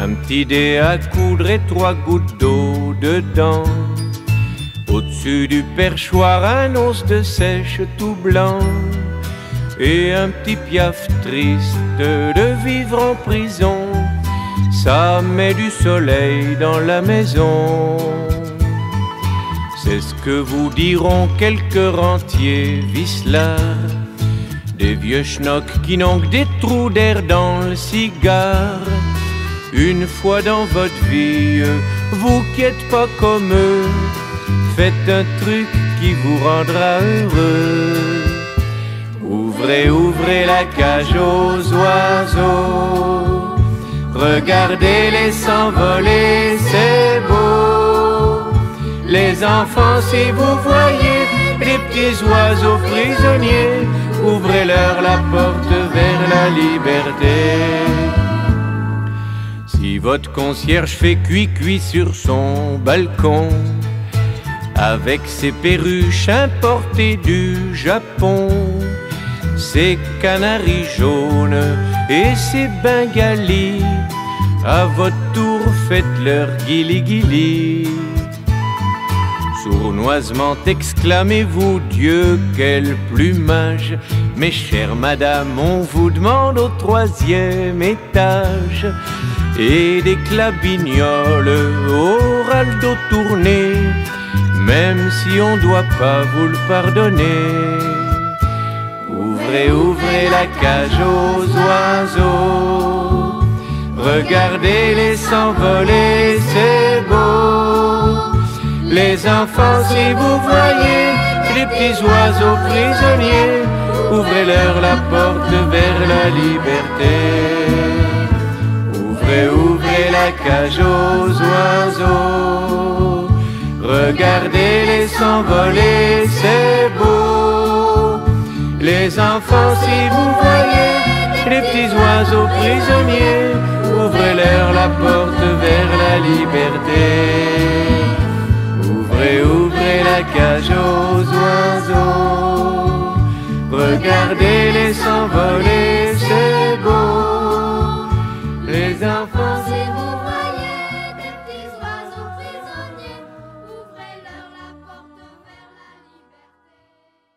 Un petit dé à coudre et 3 gouttes d'eau dedans. Au-dessus du perchoir, un os de sèche tout blanc. Et un petit piaf triste de vivre en prison. Ça met du soleil dans la maison. C'est ce que vous diront quelques rentiers vicelards, des vieux schnocks qui n'ont que des trous d'air dans le cigare. Une fois dans votre vie, vous qui êtes pas comme eux, faites un truc qui vous rendra heureux. Ouvrez, ouvrez la cage aux oiseaux, regardez-les s'envoler, c'est beau. Les enfants, si vous voyez des petits oiseaux prisonniers, ouvrez-leur la porte vers la liberté. Si votre concierge fait cuit-cuit sur son balcon, avec ses perruches importées du Japon, ses canaris jaunes et ses bengalis, à votre tour faites-leur guili-guili. Sournoisement exclamez-vous, Dieu, quel plumage! Mes chères madames, on vous demande au 3e étage. Et des clabignoles au raldo tourné, même si on doit pas vous le pardonner. Ouvrez, ouvrez la cage aux oiseaux, regardez-les s'envoler, c'est beau. Les enfants, si vous voyez les petits oiseaux prisonniers, ouvrez-leur la porte vers la liberté. Ouvrez, ouvrez la cage aux oiseaux, regardez-les s'envoler, c'est beau. Les enfants, si vous voyez les petits oiseaux prisonniers, ouvrez-leur la porte vers la liberté. Ouvrez, ouvrez la cage aux oiseaux, regardez-les s'envoler, c'est beau. Les enfants, si vous